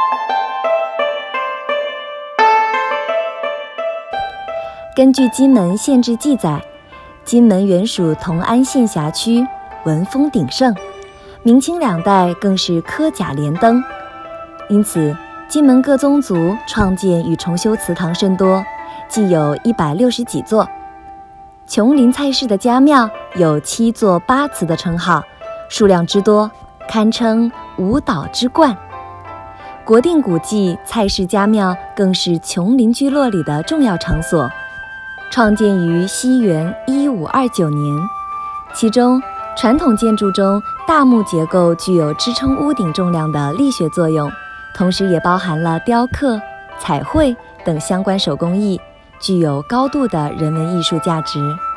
根据金门县志记载，金门原属同安县辖区，文风鼎盛，明清两代更是科甲连登，因此金门各宗族创建与重修祠堂甚多，计有160几座。琼林蔡氏的家庙有7座8祠的称号，数量之多，堪称五岛之冠。国定古迹蔡氏家庙更是琼林聚落里的重要场所，创建于西元1529年。其中传统建筑中大木结构具有支撑屋顶重量的力学作用，同时也包含了雕刻、彩绘等相关手工艺，具有高度的人文艺术价值。